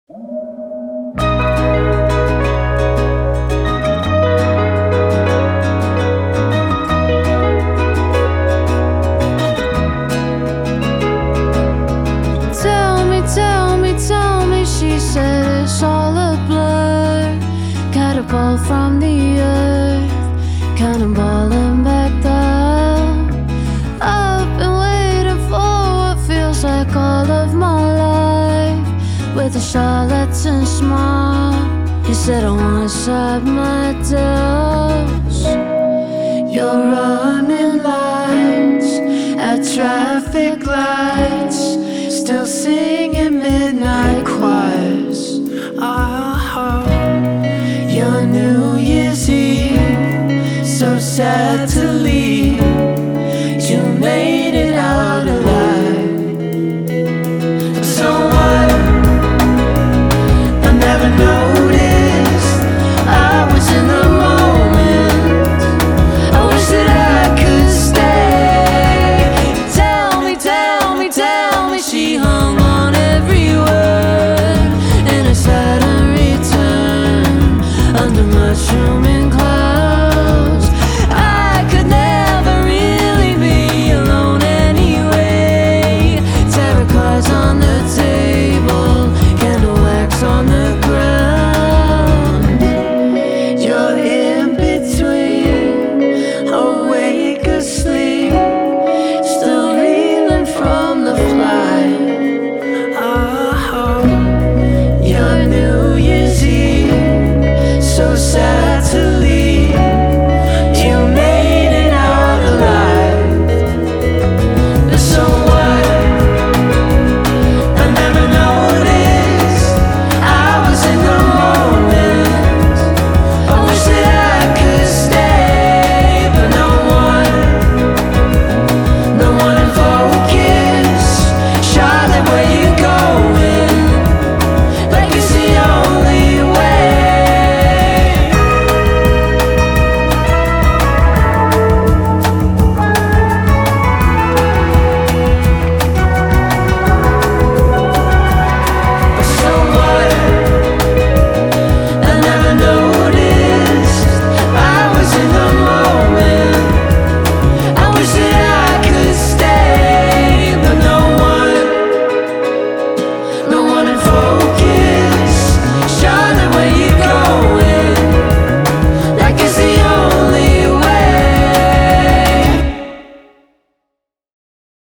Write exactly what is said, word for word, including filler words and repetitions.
Tell me, tell me, tell me, she said it's all a blur. Catapult from the earth, cannonballing back down. I've been waiting for what feels like all of my life, with a charlatan smile. He said I wanna side my doubts. You're running lights at traffic lights, still singing midnight.